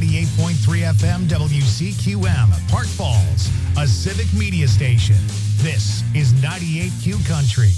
98.3 FM WCQM, Park Falls, a civic media station. This is 98Q Country.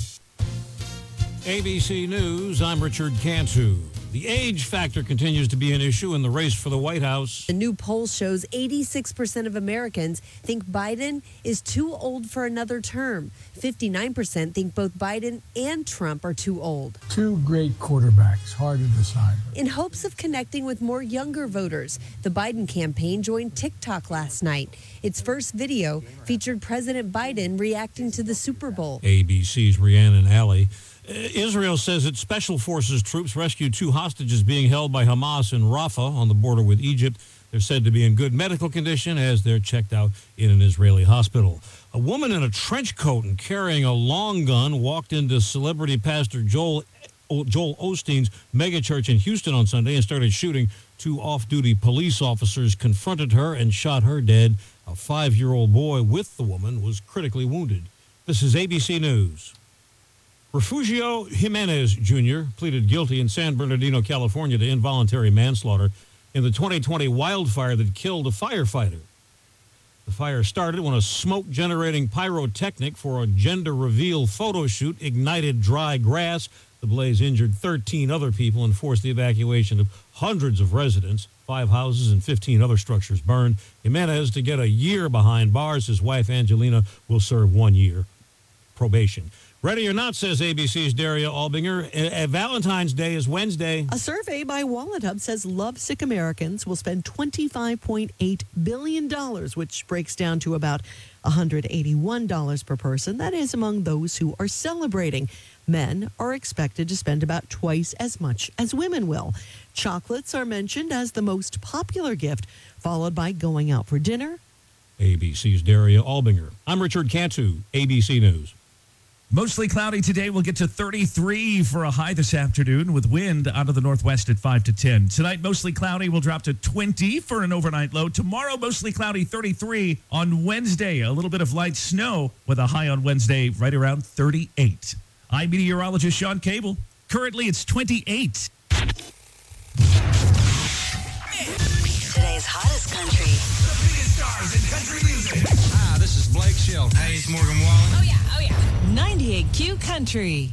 ABC News, I'm Richard Cantu. The age factor continues to be an issue in the race for the White House. A new poll shows 86% of Americans think Biden is too old for another term. 59% think both Biden and Trump are too old. Two great quarterbacks, hard to decide. In hopes of connecting with more younger voters, the Biden campaign joined TikTok last night. Its first video featured President Biden reacting to the Super Bowl. ABC's Rhiannon Alley. Israel says its special forces troops rescued two hostages being held by Hamas in Rafah on the border with Egypt. They're said to be in good medical condition as they're checked out in an Israeli hospital. A woman in a trench coat and carrying a long gun walked into celebrity pastor Joel Osteen's megachurch in Houston on Sunday and started shooting. Two off-duty police officers confronted her and shot her dead. A 5-year-old boy with the woman was critically wounded. This is ABC News. Refugio Jimenez Jr. pleaded guilty in San Bernardino, California to involuntary manslaughter in the 2020 wildfire that killed a firefighter. The fire started when a smoke-generating pyrotechnic for a gender reveal photo shoot ignited dry grass. The blaze injured 13 other people and forced the evacuation of hundreds of residents. 5 houses and 15 other structures burned. Jimenez to get a year behind bars. His wife, Angelina, will serve 1 year probation. Ready or not, says ABC's Daria Albinger, Valentine's Day is Wednesday. A survey by WalletHub says lovesick Americans will spend $25.8 billion, which breaks down to about $181 per person. That is among those who are celebrating. Men are expected to spend about twice as much as women will. Chocolates are mentioned as the most popular gift, followed by going out for dinner. ABC's Daria Albinger. I'm Richard Cantu, ABC News. Mostly cloudy today. We'll get to 33 for a high this afternoon with wind out of the northwest at 5 to 10. Tonight, mostly cloudy. We'll drop to 20 for an overnight low. Tomorrow, mostly cloudy, 33. On Wednesday, a little bit of light snow with a high on Wednesday right around 38. I'm meteorologist Sean Cable. Currently, it's 28. Today's hottest country. The biggest stars in country music. Hi, this is Blake Shelton. Hey, it's Morgan Wallen. Oh, yeah, oh, yeah. 98Q Country.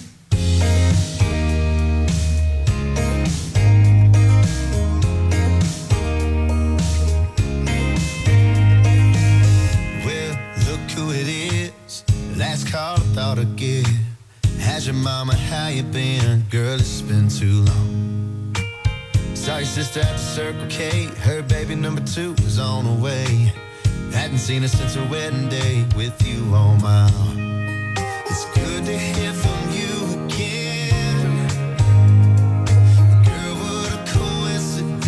Well, look who it is. Last call I thought I'd get. How's your mama? How you been? Girl, it's been too long. Saw your sister at the Circle K. Her baby number 2 is on the way. Hadn't seen her since her wedding day with you on my arm. It's good to hear from you again. Girl, what a coincidence.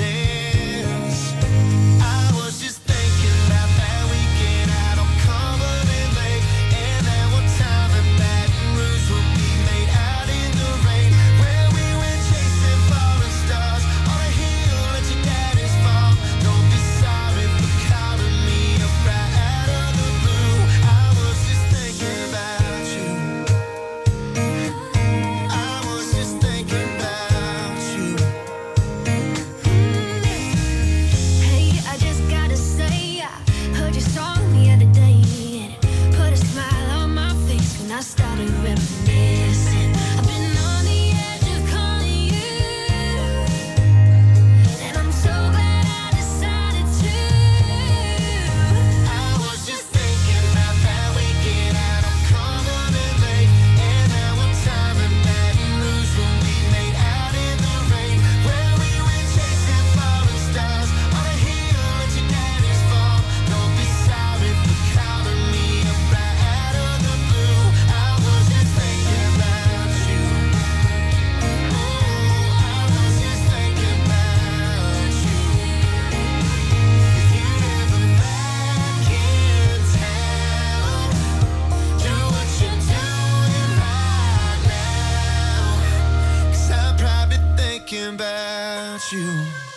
I was just thinking about that weekend out on Cumberland Lake. And that one time in Baton Rouge when we made out in the rain. Where we went chasing falling stars on a hill at your daddy's farm. Don't be sorry for calling me up right out of the blue. I was just thinking about you. I was just thinking about you. Hey, I just gotta say, I heard your song the other day, and it put a smile on my face when I started reminiscing. I've been on the edge of calling you, and I'm so glad I decided to. I was just thinking about that weekend out on Cumberland Lake. And that one time in Baton Rouge when we made out in the rain. Where we went chasing falling stars on a hill at your daddy's farm. Don't be sorry for calling me up right out of the blue. I was just thinking about you. Oh, I was just thinking about you. If you ever back in town, do what you're doing right now. 'Cause I'm probably thinking about you.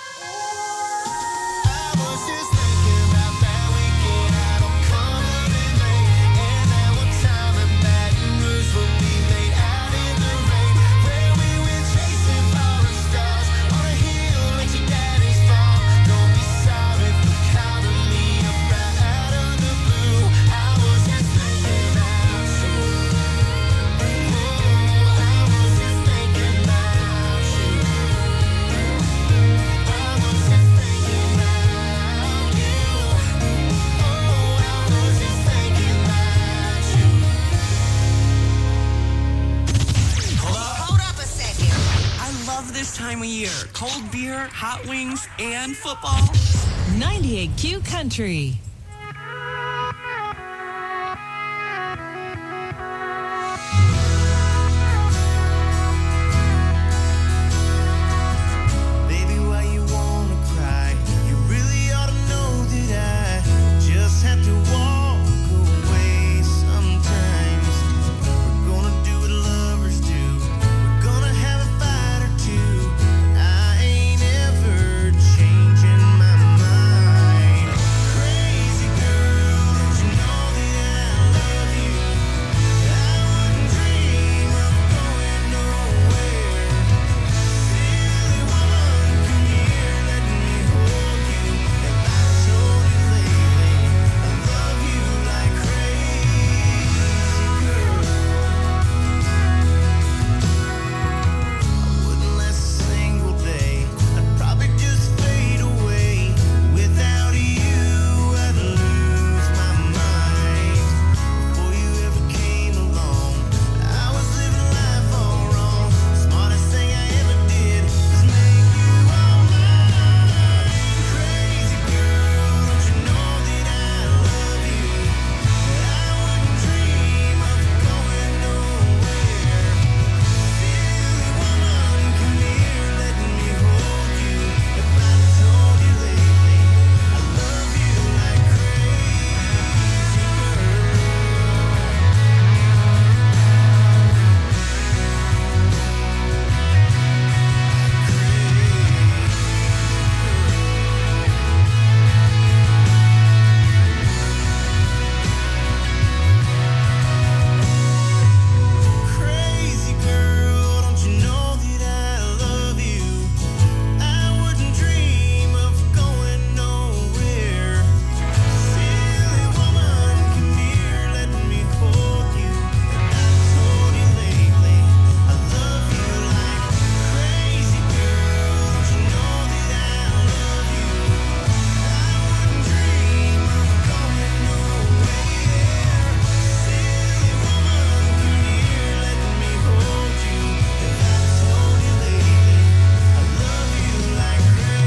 I was just thinking about that weekend out on Cumberland Lake. And that one time in Baton Rouge when we made out in the rain. Where we went chasing falling stars on a hill at your daddy's farm. Don't be time of year. Cold beer, hot wings, and football. 98Q Country. Baby, why you wanna cry? You really ought to know that I just have to walk away sometimes. We're gonna do what lovers do. We're gonna have a fight or two. I ain't ever changing my mind. Crazy girl, don't you know that I love you? I wouldn't dream of going nowhere. Silly woman, come here, let me hold you. Have I told you lately I love you like crazy, girl? I wouldn't last a single day. I'd probably just fade away. Without you, I'd lose my mind. Before you ever came along, I was living life all wrong. Smartest thing I ever did was make you all mine. Crazy girl, don't you know that I love you? I wouldn't dream of going nowhere. Silly woman, come here, let me hold you. If I told you lately I love you like crazy, crazy girl, don't you know that I love you? I wouldn't dream of going nowhere. Silly woman, come here, let me hold you. And I told you lately I love you like crazy girl, don't you know that I love you? I wouldn't dream of going nowhere. Silly woman, come here, let me hold you. And I told you lately I love you like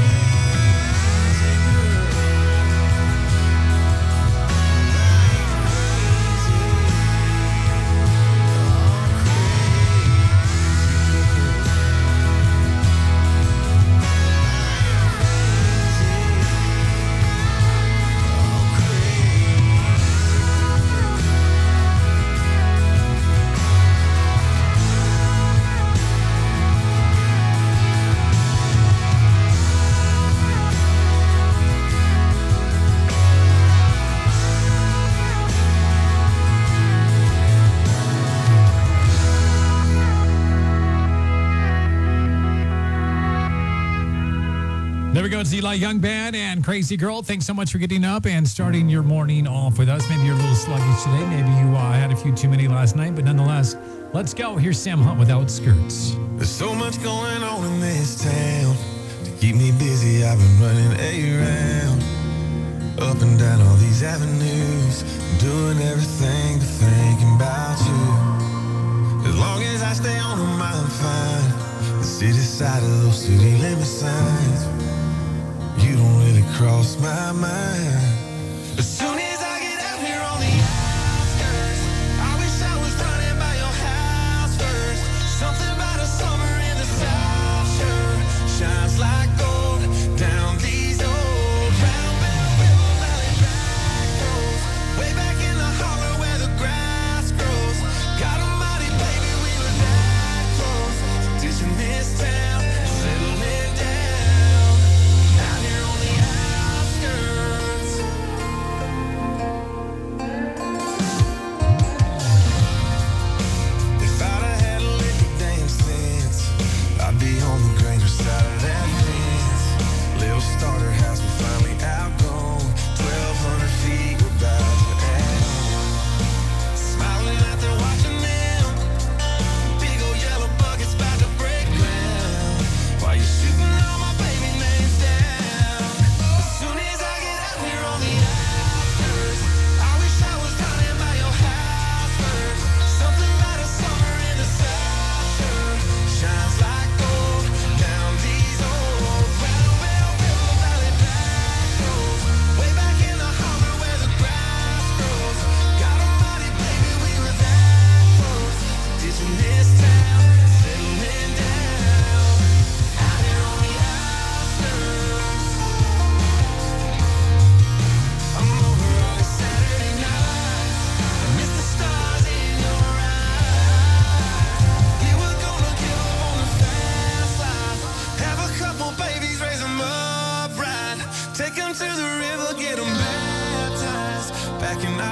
There we go. It's Eli Young Band and Crazy Girl. Thanks so much for getting up and starting your morning off with us. Maybe you're a little sluggish today. Maybe you had a few too many last night. But nonetheless, let's go. Here's Sam Hunt with Outskirts. There's so much going on in this town. To keep me busy, I've been running around. Up and down all these avenues. Doing everything but thinking about you. As long as I stay on them, I'm fine. The city side of those city limit signs. You don't really cross my mind. As soon as I get out here on the outskirts, I wish I was running by your house first. Something about a summer in the South sure shines like gold down these old round bell river valley back roads. Way back in the holler where the grass grows. God almighty, baby, we were that close. Ditching this town, settling down. Out here on the outskirts.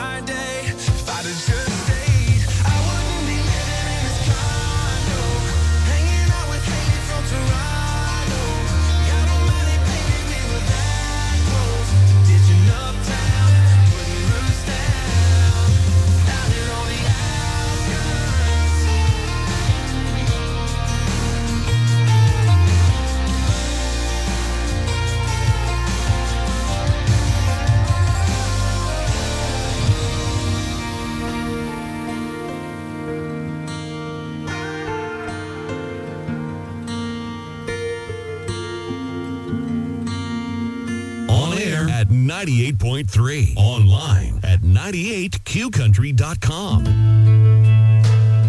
my day. If I'd have just stayed, I wouldn't be living in this condo, hanging out with Haley from Toronto. Got on money, baby, we were that close to ditching uptown, putting roots down, out here on the outskirts. On air at 98.3. Online at 98qcountry.com.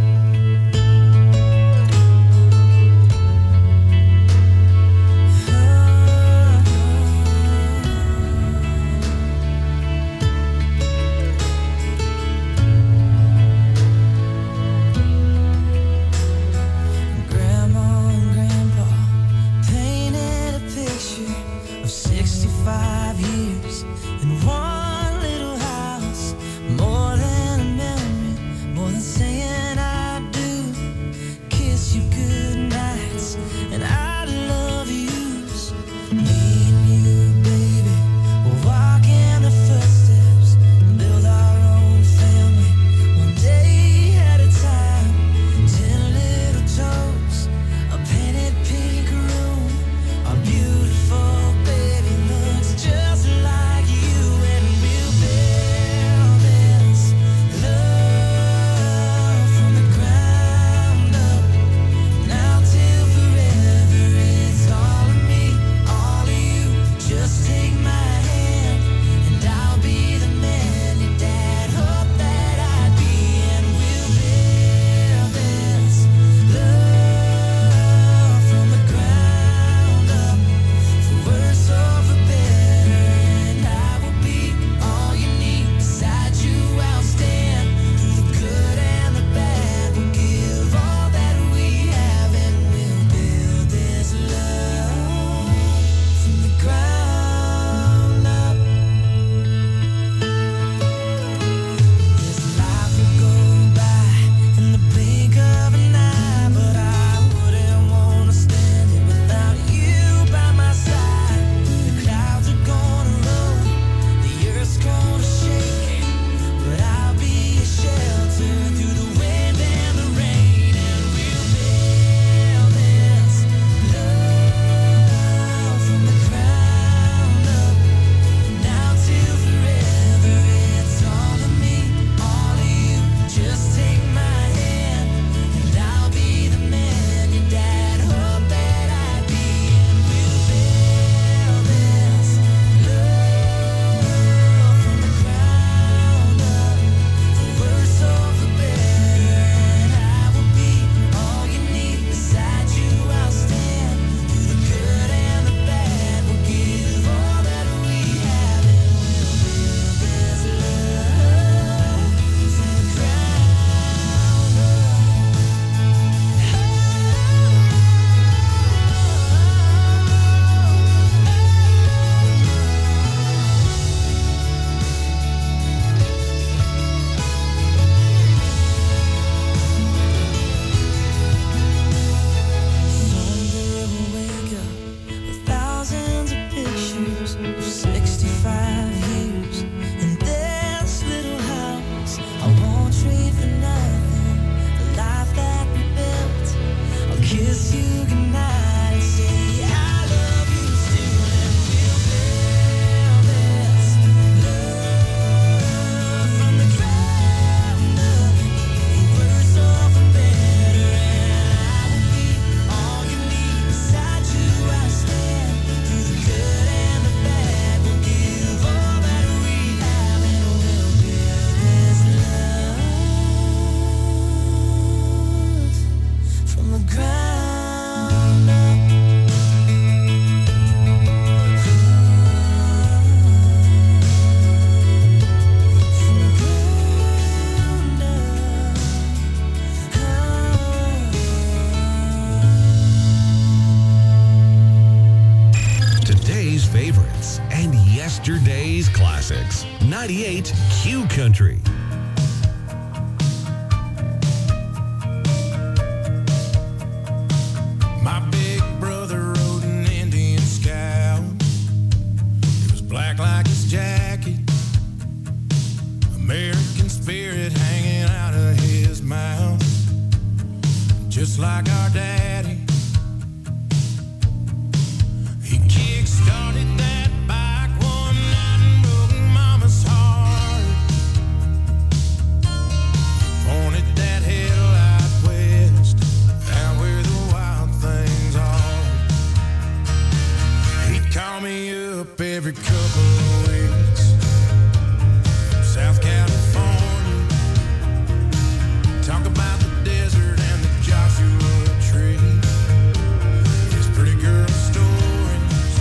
Grandma and Grandpa painted a picture of 65 years in one little house. More than a memory, more than 98 Q Country. My big brother rode an Indian Scout. It was black like his jacket, American spirit hanging out of his mouth, just like our daddy. He kick-started that bike one night and broke Mama's heart. Pointed that headlight west, out where the wild things are. He'd call me up every couple of weeks from South California, talk about the desert and the Joshua tree, his pretty girl stories,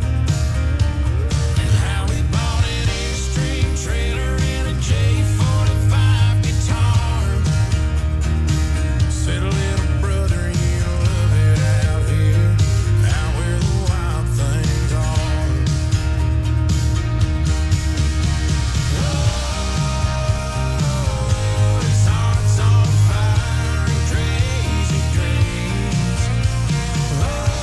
and how he bought an Airstream trailer and a J45 guitar. Said, little brother, you love it out here, out where the wild things are. Oh, his heart's on fire and crazy dreams. Oh,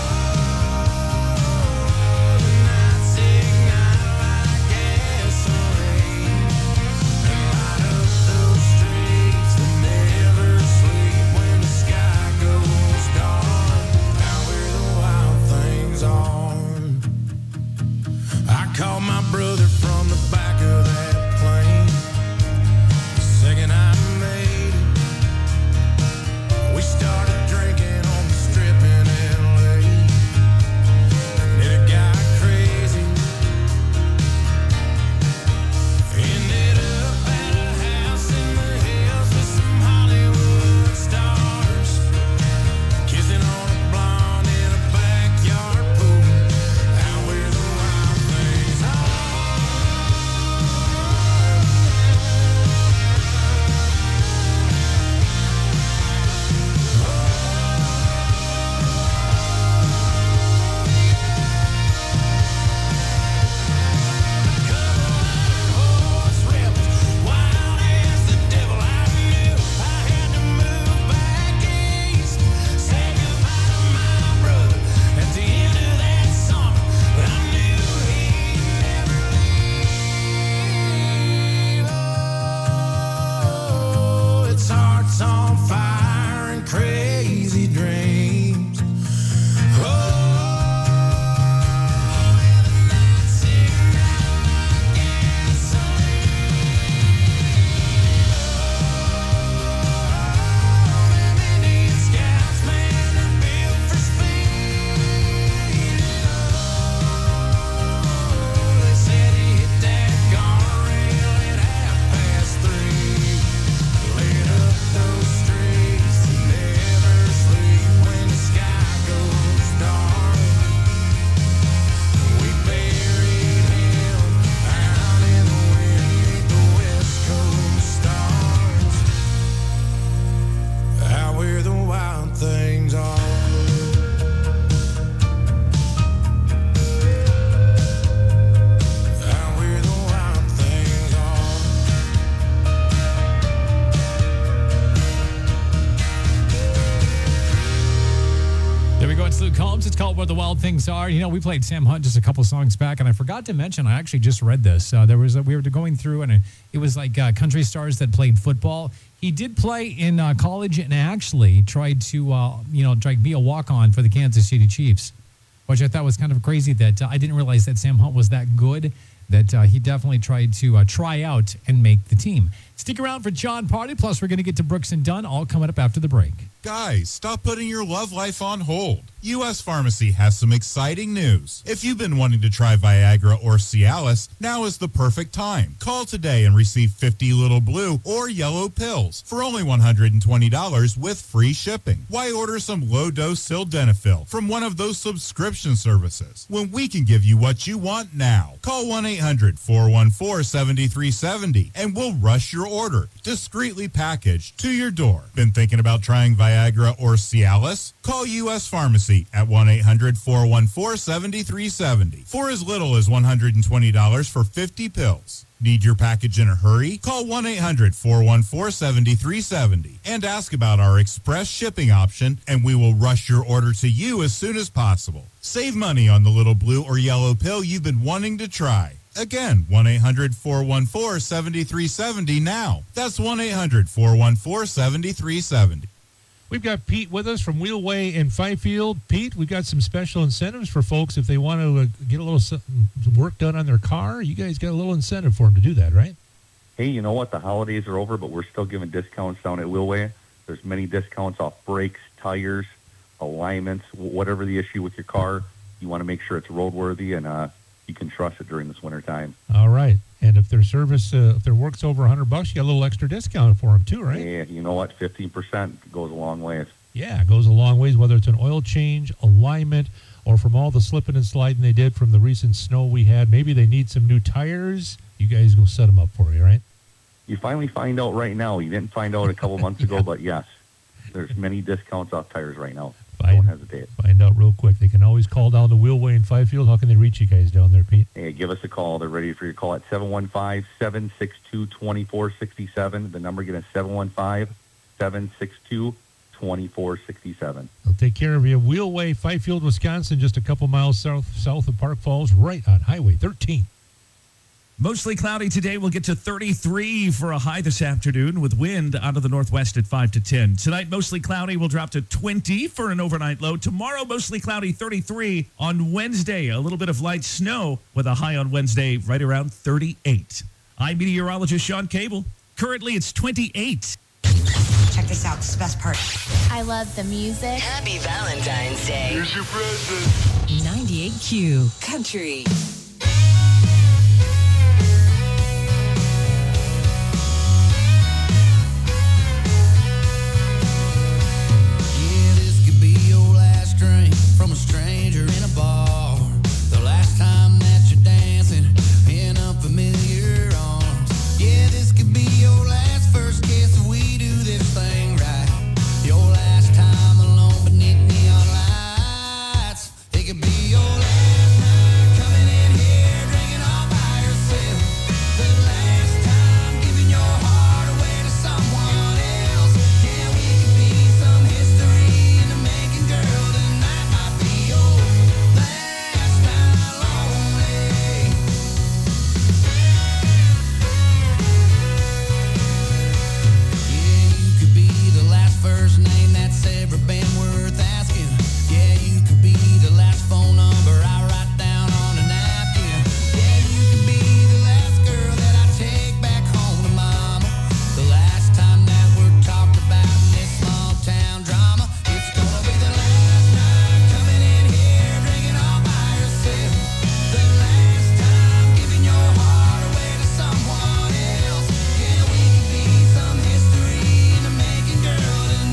the nights ignite like gasoline and light up those streets that never sleep when the sky goes dark, out where the wild things are. I called my brother from the back of that plane the second I made it. We started drinking on the strip in LA, and then it got crazy. Ended up at a house in the hills with some Hollywood stars, kissing on a blonde in a backyard pool, out where the wild things are. Horse rebels, wild as the devil. I knew I had to move back east, say goodbye to my brother at the end of that summer, but I knew he'd never leave. Oh, its heart's on fire and crazy dreams. Oh, and the nights ignite like gasoline. Them Indian Scouts, man, they're built for speed. They said he hit that guardrail at 3:30. Lit up those streets that never sleep when the sky goes dark. We buried him out in the wind beneath the West Coast stars, out where the wild things are. Out where the wild things are. There we go. It's Luke Combs. It's called Where the Wild Things Are. You know, we played Sam Hunt just a couple songs back, and I forgot to mention, I actually just read this. We were going through, and it was like country stars that played football. He did play in college and actually tried to, be a walk-on for the Kansas City Chiefs, which I thought was kind of crazy that I didn't realize that Sam Hunt was that good, that he definitely tried to try out and make the team. Stick around for John Party, plus we're going to get to Brooks and Dunn, all coming up after the break. Guys, stop putting your love life on hold. U.S. Pharmacy has some exciting news. If you've been wanting to try Viagra or Cialis, now is the perfect time. Call today and receive 50 little blue or yellow pills for only $120 with free shipping. Why order some low-dose sildenafil from one of those subscription services when we can give you what you want now? Call 1-800-414-7370 and we'll rush your order, discreetly packaged, to your door. Been thinking about trying Viagra or Cialis? Call U.S. Pharmacy at 1-800-414-7370 for as little as $120 for 50 pills. Need your package in a hurry? Call 1-800-414-7370 and ask about our express shipping option, and we will rush your order to you as soon as possible. Save money on the little blue or yellow pill you've been wanting to try. Again, 1-800-414-7370 now. That's 1-800-414-7370. We've got Pete with us from Wheelway in Fifield. Pete, we've got some special incentives for folks if they want to get a little work done on their car. You guys got a little incentive for them to do that, right? Hey, you know what? The holidays are over, but we're still giving discounts down at Wheelway. There's many discounts off brakes, tires, alignments, whatever the issue with your car. You want to make sure it's roadworthy and you can trust it during this winter time. All right. And if their service, if their work's over $100, you get a little extra discount for them too, right? Yeah, you know what? 15% goes a long way. Yeah, it goes a long ways, whether it's an oil change, alignment, or from all the slipping and sliding they did from the recent snow we had. Maybe they need some new tires. You guys go set them up for you, right? You finally find out right now. You didn't find out a couple months ago, but yes, there's many discounts off tires right now. Don't hesitate. Find out real quick. They can always call down to Wheelway in Fifield. How can they reach you guys down there, Pete? Hey, give us a call. They're ready for your call at 715-762-2467. The number again is 715-762-2467. They'll take care of you. Wheelway, Fifield, Wisconsin, just a couple miles south of Park Falls, right on Highway 13. Mostly cloudy today. We'll get to 33 for a high this afternoon with wind out of the northwest at 5 to 10. Tonight, mostly cloudy. We'll drop to 20 for an overnight low. Tomorrow, mostly cloudy, 33. On Wednesday, a little bit of light snow with a high on Wednesday right around 38. I'm meteorologist Sean Cable. Currently, it's 28. Check this out. This is the best part. I love the music. Happy Valentine's Day. Here's your present. 98Q Country. From a stranger in a bar, the last time that you're dancing in unfamiliar arms. Yeah, this could be your last first kiss if we do this thing right. Your last time alone beneath neon lights. It could be your last night coming in here drinking all by yourself. The last time giving your heart away to someone else. Yeah, we could be some history in the making, girl. First name that's ever been worth asking. Yeah, you could be the last phone number I write down on a napkin. Yeah, you could be the last girl that I take back home to mama. The last time that we're talked about in this small town drama. It's gonna be the last night coming in here drinking all by yourself. The last time giving your heart away to someone else. Yeah, we could be some history in the making, girl.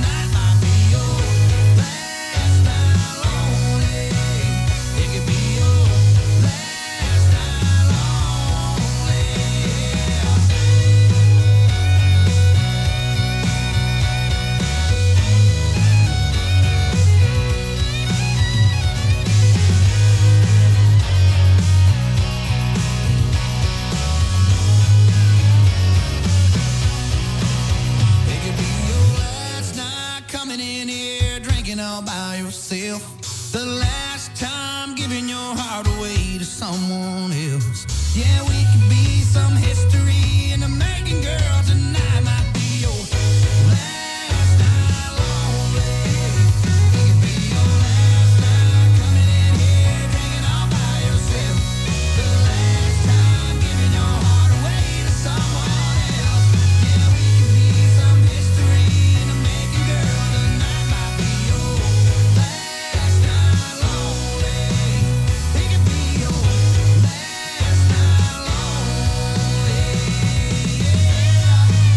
All by yourself. The last time giving your heart away to someone else. Yeah, we could be some history in the making, girl. Tonight might be your last night lonely. It could be your last night coming in here drinking all by yourself. The last time giving your heart away to someone else. Yeah, we could be some history in the making, girl. Tonight might be your last night lonely. It could be your last night lonely. Yeah.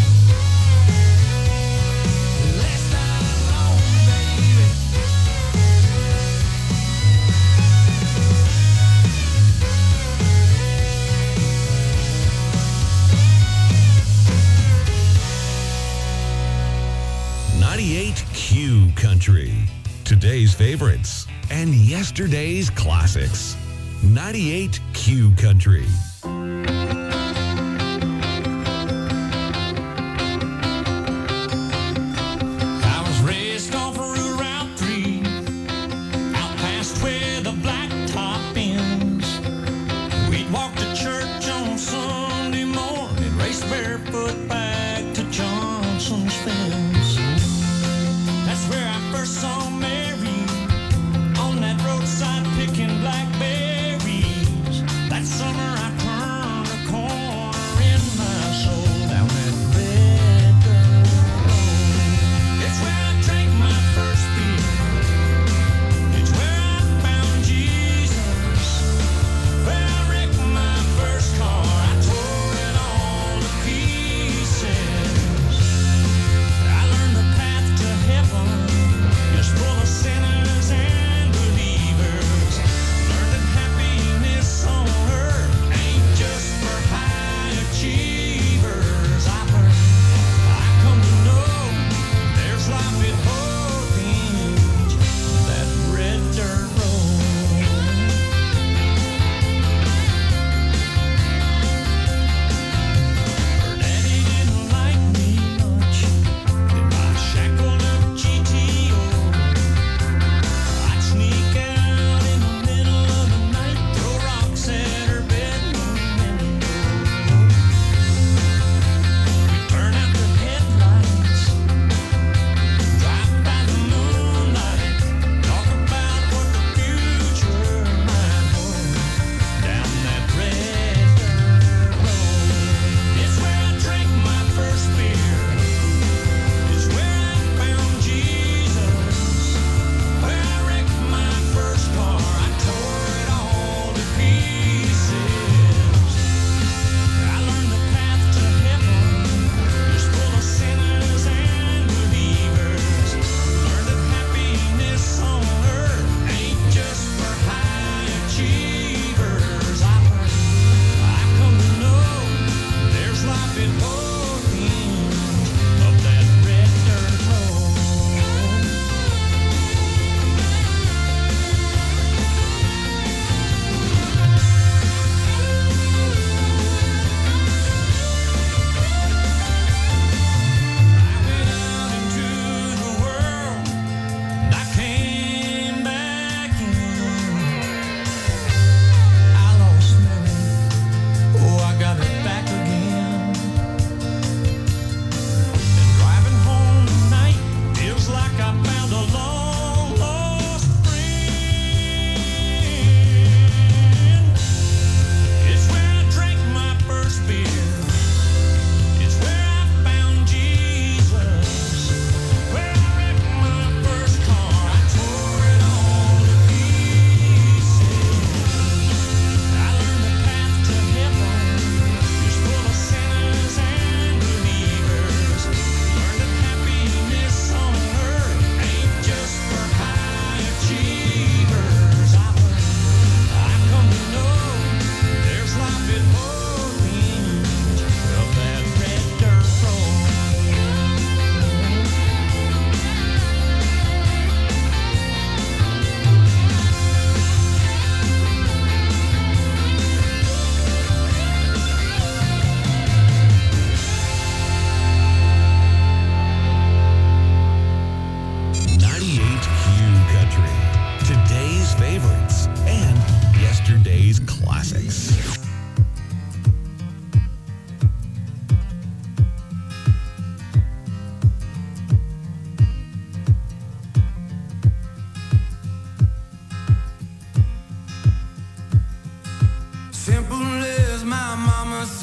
Last night alone, baby. Q Country. Today's favorites and yesterday's classics. 98 Q Country.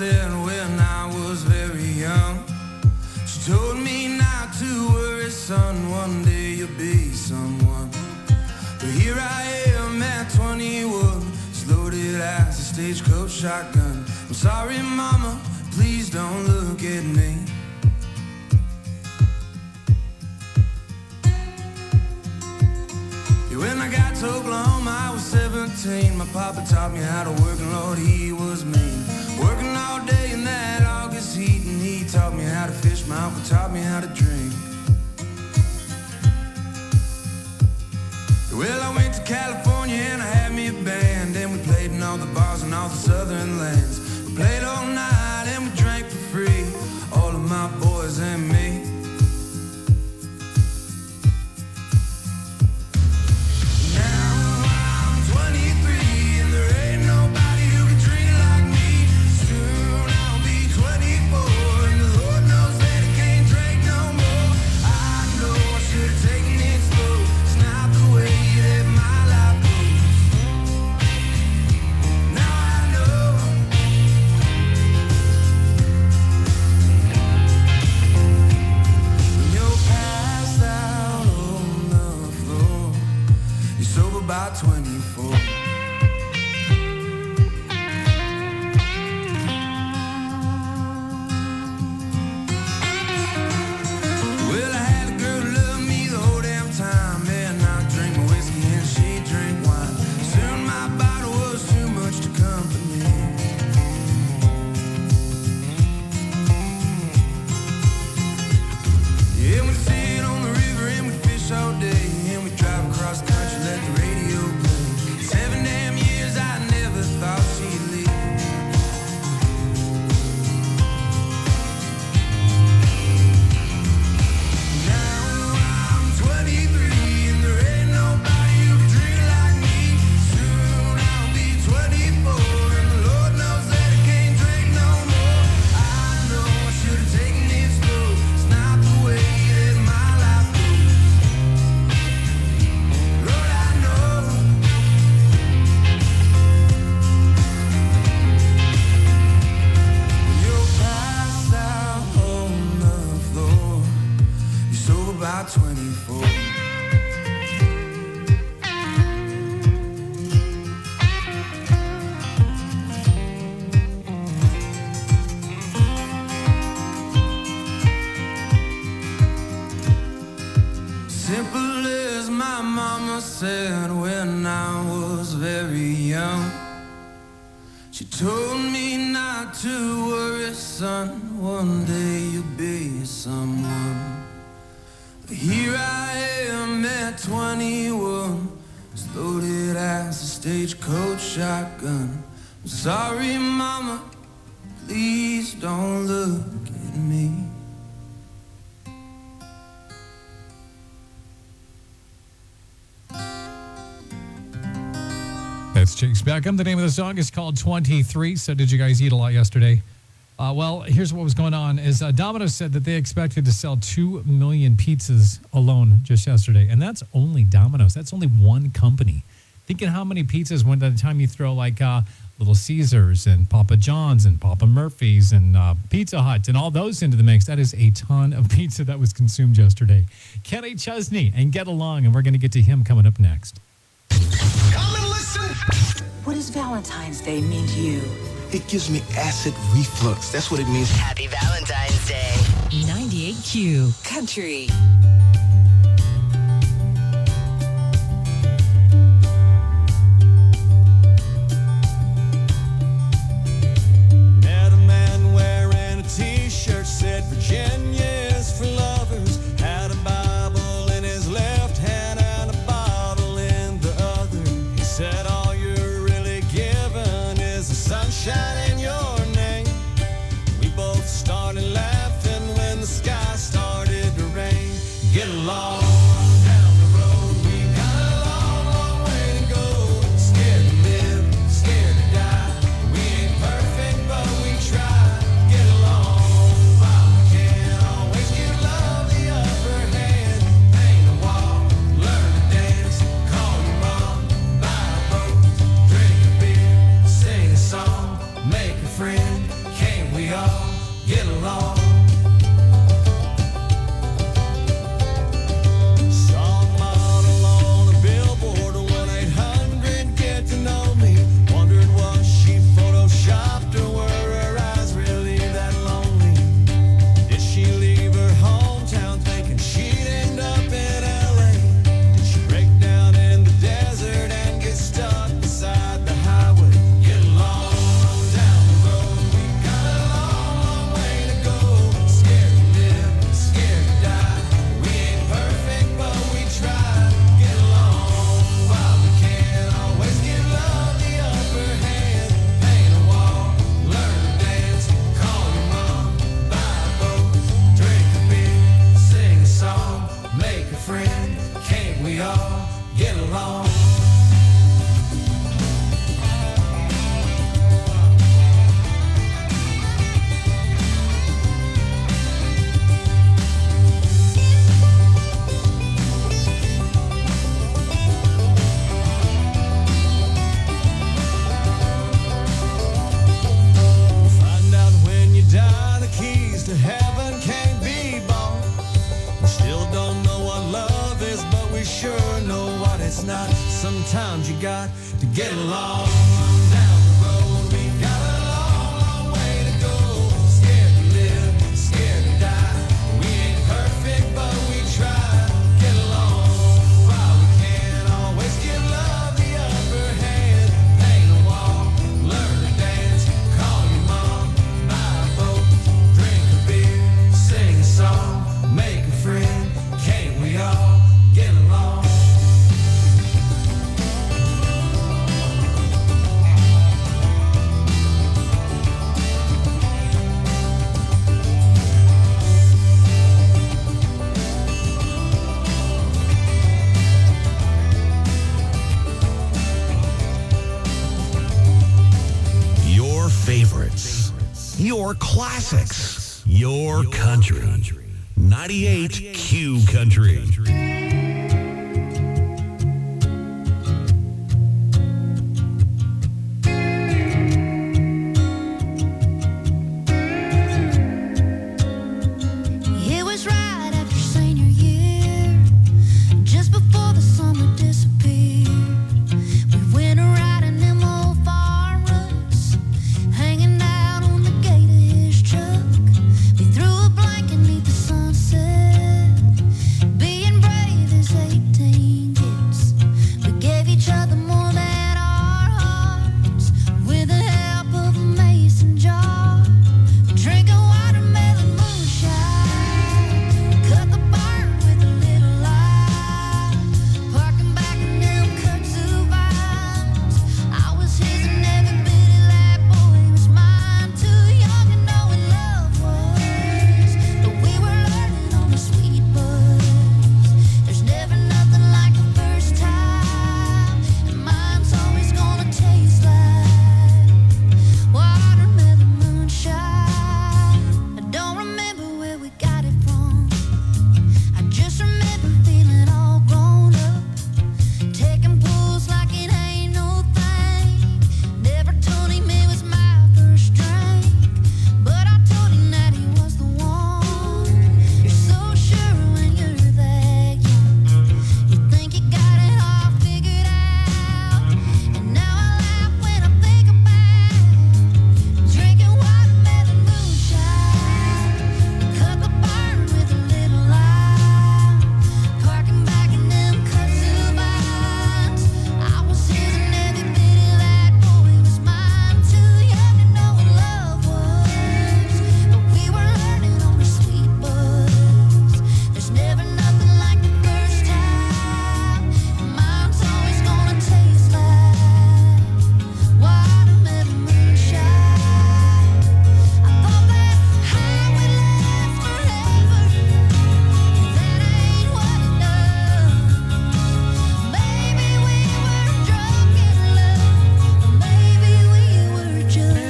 said when I was very young. She told me not to worry, son, one day you'll be someone. But here I am at 21, as loaded as a stagecoach shotgun. I'm sorry, mama, please don't look at me. When I got to Oklahoma, I was 17. My papa taught me how to work, and Lord, he was mean. Working all day in that August heat, and he taught me how to fish. My uncle taught me how to drink. Well, I went to California and I had me a band, and we played in all the bars and all the southern lands. We played all night and we drank for free, all of my boys and me. About 24. Well, I had a girl who loved me the whole damn time, and I drank my whiskey and she drank wine. Soon my bottle was too much to comfort me. Yeah, we sit on the river and we fish all day, and we drive across the country, let the radio play. 7 damn years, I never thought she'd leave. Now I'm 23 and there ain't nobody who can drink like me. Soon I'll be 24 and the Lord knows that I can't drink no more. I know I should have taken it slow. It's not the way that my life goes. Lord, I know. You're passed out on the floor. You're sober by 24. Simple as my mama said when I was very young. She told me not to worry, son, one day you'll be someone. But here I am at 21, as loaded as a stagecoach shotgun. I'm sorry, mama, please don't look at me. That's Chase Beckham. The name of the song is called 23. So did you guys eat a lot yesterday? Well, here's what was going on is Domino's said that they expected to sell 2 million pizzas alone just yesterday. And that's only Domino's. That's only one company. Thinking how many pizzas when by the time you throw like Little Caesars and Papa John's and Papa Murphy's and Pizza Hut and all those into the mix. That is a ton of pizza that was consumed yesterday. Kenny Chesney and Get Along, and we're going to get to him coming up next. Come and listen. What does Valentine's Day mean to you? It gives me acid reflux. That's what it means. Happy Valentine's Day. 98Q Country. Met a man wearing a t-shirt, said Virginia is for lovers. Had a Bible in his left hand and a bottle in the other. He said all you're really given is the sunshine in your name. We both started laughing when the sky started to rain. along. Find out when you die, the keys to heaven can't be bought. We still don't know what love is, but we sure know what it's not. Sometimes you got to get along. Down the road, we got a long, long way to go. Scared to live, scared to die. We ain't perfect, but we try. Get along while we can. Always give love the upper hand. Paint a wall, learn to dance. Call your mom, buy a boat, drink a beer, sing a song, make a friend. Can't we all get along? Your favorites, your classics, your country. 98 Q Country. It was right after senior year, just before the summer disappeared. We went a riding them old forest, hanging out on the gate of his truck. We threw a blanket 'neath the sunset, being brave as 18 gets. We gave each other more than our hearts, with the help of a mason jar. Drinking watermelon moonshine, cut the barn with a little light, parking back in them kudzu vines. I was his and every bit of that boy was mine. Too young to know what love was, but we were learning on the sweet buzz. There's never nothing like the first time, and mine's always gonna taste like watermelon moonshine. I don't remember where we got it from. I just remember feeling all grown up, taking pulls like it ain't no thing. Never told him it was my first drink, but I told him that he was the one. You're so sure when you're that young. You think you got it all figured out, and now I laugh when I think about drinking watermelon moonshine. We cut the barn with a little light, parking back in them kudzu vines. I was his and every bit of that boy was mine. Too young to know what love was, but we were learning on the sweet buzz. There's never nothing like the first time, and mine's always gonna taste like watermelon moonshine. I thought that high would last forever, that ain't what it does. Maybe we were drunk in love, or maybe we were just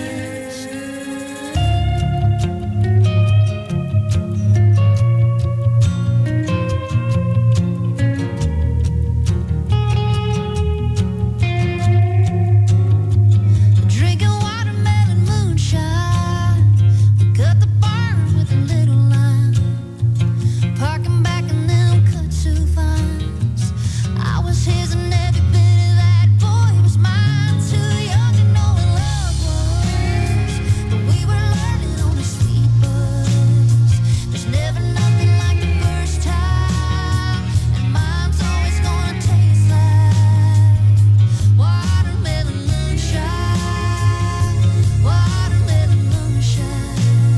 drinking watermelon moonshine. We cut the barn with a little line, parking back in them kudzu vines. I was his and every bit of that boy was mine. Too young to know what love was, but we were learning on the sweet buzz. There's never nothing like the first time, and mine's always gonna taste like watermelon moonshine, watermelon moonshine.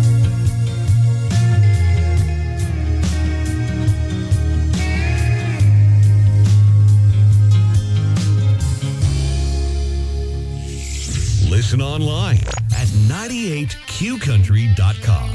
Listen online at 98qcountry.com.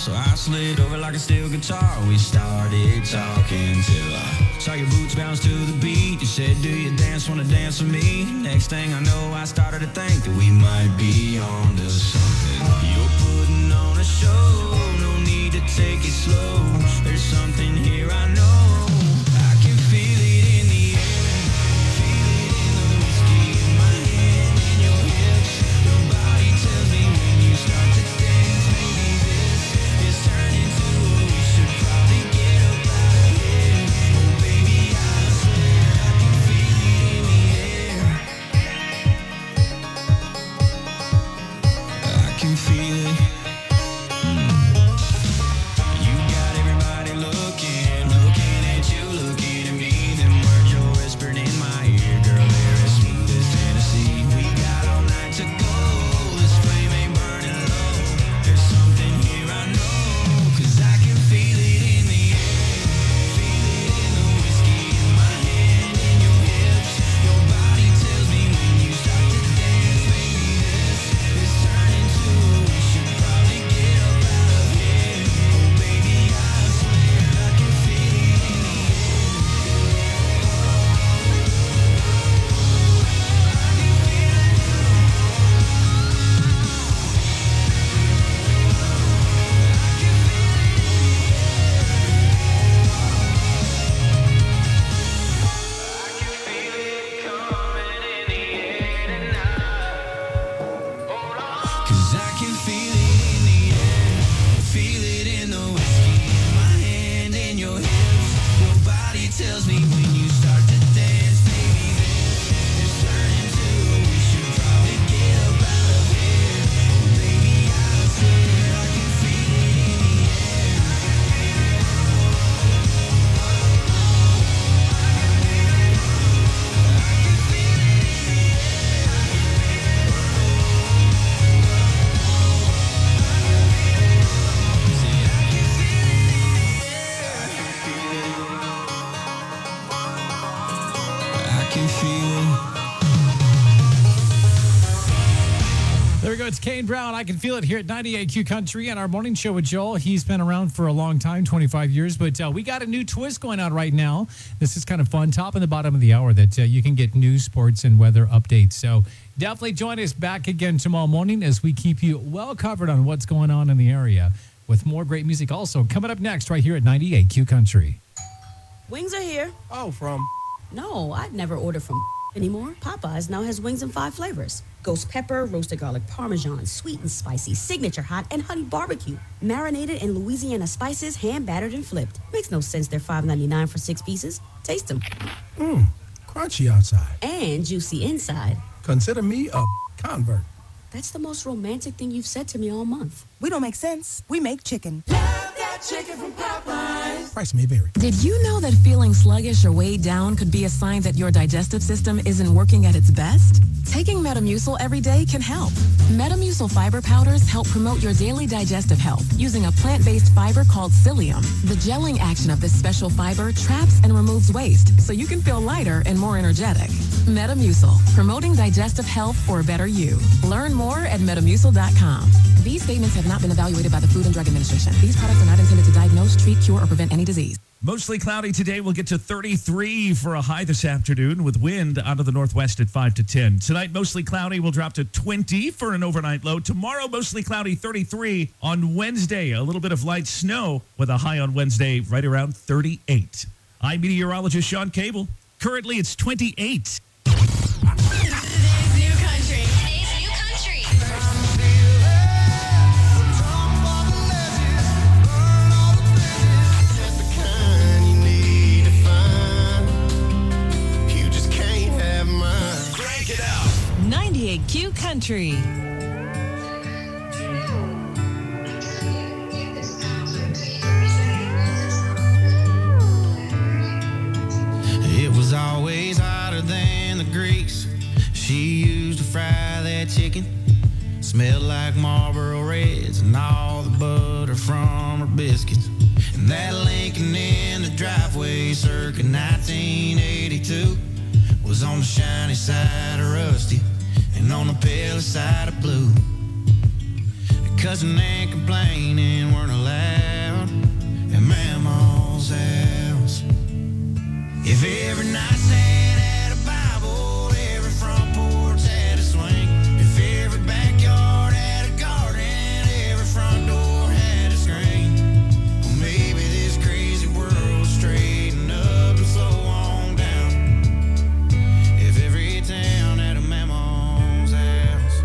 So I slid over like a steel guitar. We started talking till I saw your boots bounce to the beat. You said, do you wanna dance with me? Next thing I know, I started to think that we might be on to something. You're putting on a show, no need to take it slow. There's something here I know. I can feel it in the air, feel it in the whiskey in my hand, in your hips. Your body tells me when you start to dance, maybe this is turning to what we should probably get up out of here. Oh baby, I swear I can feel it in the air. I can feel it. You got everybody looking at you, looking at me. Them words you're whispering in my ear, girl, they're as smooth as Tennessee. We got all night to go, this flame ain't burning low. There's something here I know, 'cause I can feel it in the air, feel it in the whiskey in my hand, in your hips. Your body tells me when you start to dance, baby, this is turning to what we should probably get up out of here. Oh baby, I swear I can feel it in the air. Cause I can feel it in the air, feel it in the whiskey in my hand, in your hips. Your body tells me when you start to dance, baby, this is turning to what we should probably get up out of here. Oh baby, I swear I can feel it in the I can feel it. There we go. It's Kane Brown. I can feel it here at 98Q Country and our morning show with Joel. He's been around for a long time, 25 years, but we got a new twist going on right now. This is kind of fun. Top and the bottom of the hour that you can get news, sports, and weather updates. So definitely join us back again tomorrow morning as we keep you well covered on what's going on in the area with more great music also coming up next right here at 98Q Country. Wings are here. Oh, from? No, I'd never order from anymore. Popeyes now has wings in 5 flavors. Ghost pepper, roasted garlic parmesan, sweet and spicy, signature hot, and honey barbecue. Marinated in Louisiana spices, hand battered and flipped. Makes no sense they're $5.99 for 6 pieces. Taste them. Crunchy outside. And juicy inside. Consider me a convert. That's the most romantic thing you've said to me all month. We don't make sense. We make chicken. Chicken from Popeyes. Price may vary. Did you know that feeling sluggish or weighed down could be a sign that your digestive system isn't working at its best? Taking Metamucil every day can help. Metamucil fiber powders help promote your daily digestive health using a plant-based fiber called psyllium. The gelling action of this special fiber traps and removes waste so you can feel lighter and more energetic. Metamucil, promoting digestive health for a better you. Learn more at Metamucil.com. These statements have not been evaluated by the Food and Drug Administration. These products are not intended to diagnose, treat, cure, or prevent any disease. Mostly cloudy today. We'll get to 33 for a high this afternoon with wind out of the northwest at 5 to 10. Tonight, mostly cloudy. We'll drop to 20 for an overnight low. Tomorrow, mostly cloudy, 33. On Wednesday, a little bit of light snow with a high on Wednesday right around 38. I'm meteorologist Sean Cable. Currently, it's 28. Q Country. It was always hotter than the grease she used to fry that chicken. Smelled like Marlboro Reds and all the butter from her biscuits. And that Lincoln in the driveway circa 1982 was on the shiny side of rusty and on the pale side of blue. Cussing and complaining weren't allowed at Mama's house. If every nightstand had a Bible, every front porch had a swing. If every backyard had a garden, every front door had a screen. Well, maybe this crazy world would straighten up and slow on down. If every town had a Mama's house.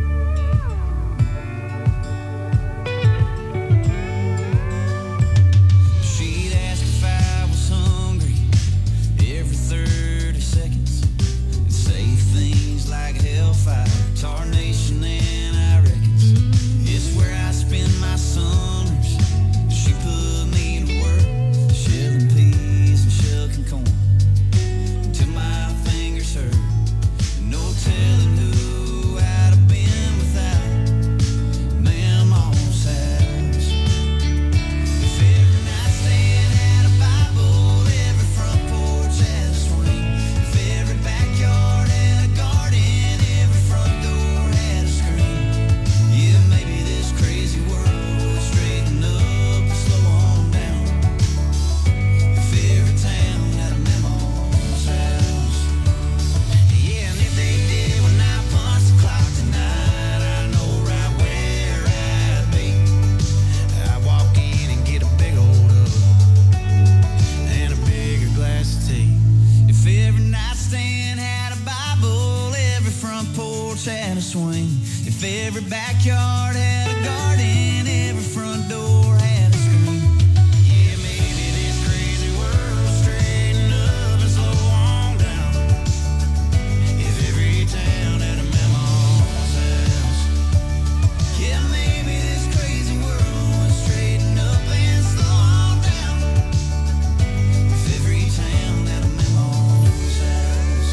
She'd ask if I was hungry every 30 seconds and say things like hellfire, tarnation, and I reckons it's where I spend my summers. She put me to work, shelling peas and shucking corn until my fingers hurt. No telling who I'd have been without Mama's house. If every nightstand had a Bible, every front porch had a swing. If every backyard had a garden, every front door had a screen. Yeah, maybe this crazy world would straighten up and slow on down. If every town had a Mama's house. Yeah, and if they did, when I punch the clock tonight, I know right where I'd be. I'd walk in and get a big old hug and a bigger glass of tea. If every nightstand had a Bible, every front porch had a swing. If every backyard had a garden, every front door had a screen. Yeah, maybe this crazy world would straighten up and slow on down. If every town had a Mama's house. Yeah, maybe this crazy world would straighten up and slow on down. If every town had a Mama's house.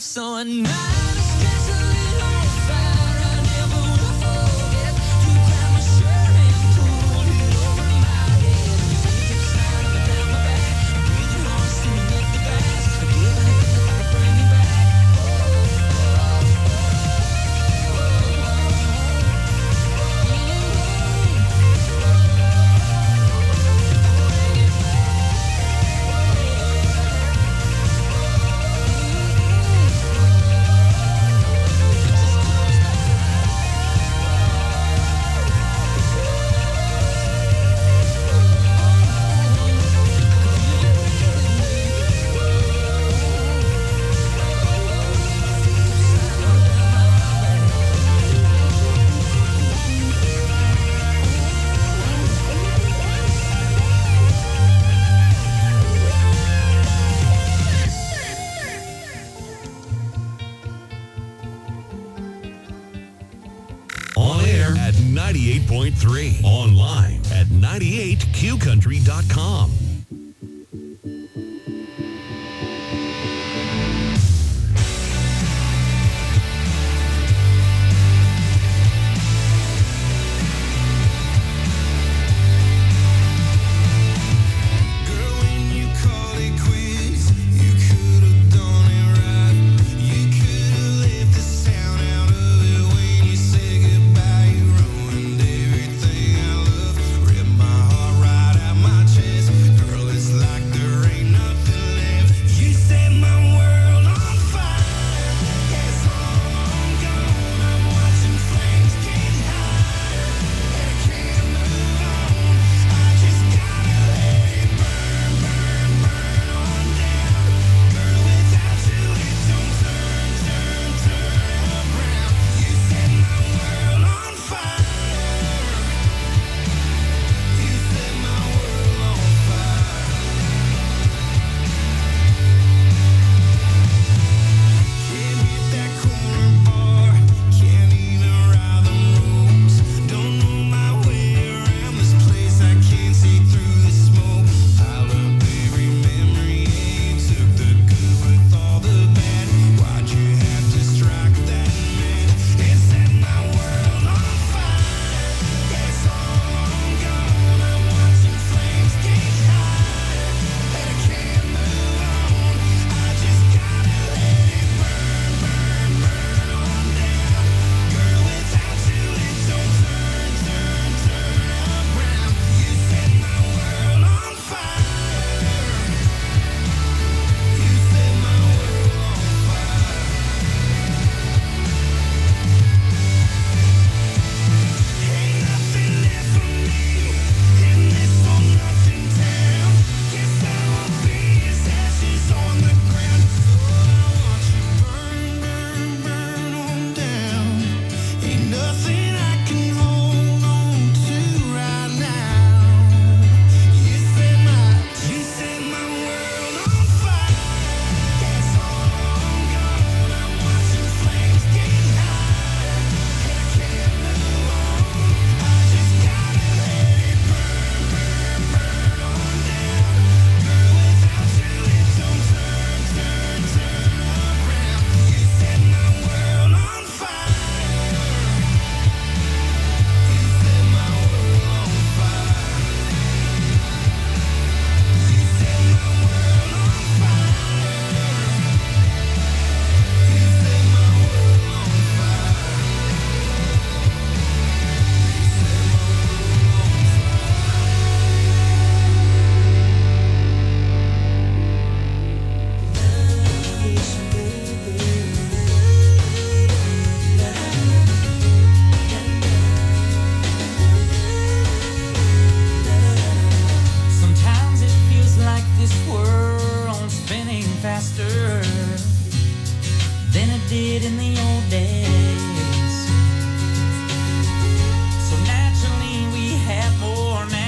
So at night I stress a little fire. I never will forget to grab my shirt and pull it over my head. You keep sliding down my back, breathing hard, singing up the bass. Forgive anything that'll bring me back. On air at 98.3. Online at 98qcountry.com.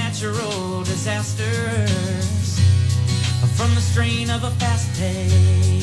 disasters from the strain of a fast pace.